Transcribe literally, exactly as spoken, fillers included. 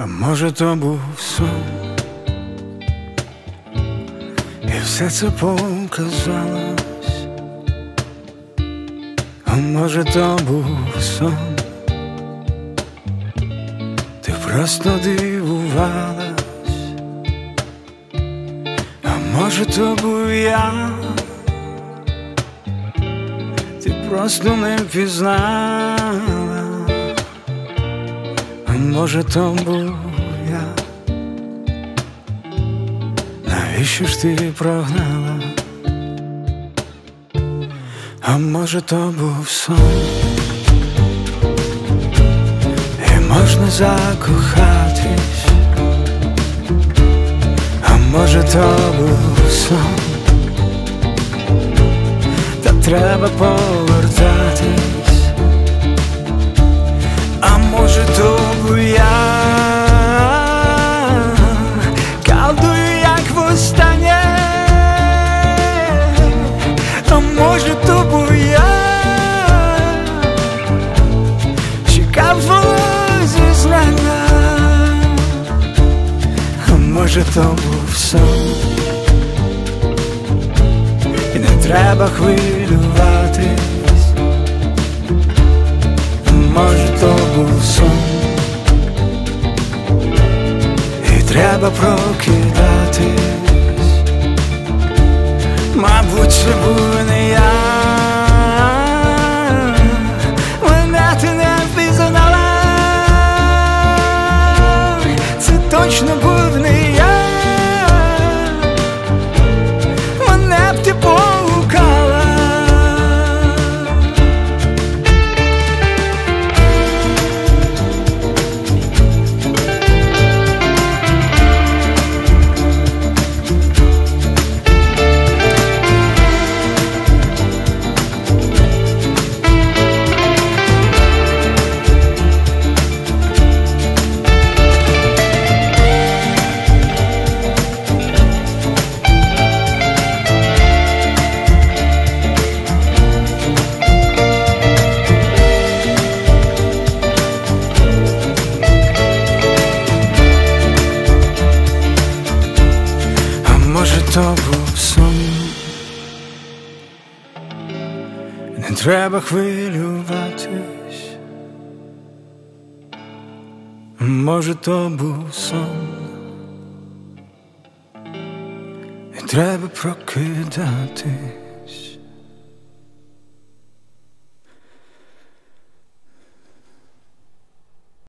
А може, то був сон, і все це показалось. А може, то був сон, ти просто дивувалась. А може, то був я, ти просто не впізнала. А може, то був я, навіщо ж ти прогнала? А може, то був сон, і можна закохатись. А може, то був сон, та треба повертатись. А може, то був я, калдую, як востаннє. А може, то був я, чекав твого зізнання. А може, то був сон, і не треба хвилюватись. Може, то був сон, і треба прокидатись. Мабуть, це був не я, мене ти не впізнала. Це точно був не я, мене б ти погукала. Може, то був сон, не треба хвилюватись. Може, то був сон, не треба прокидатись.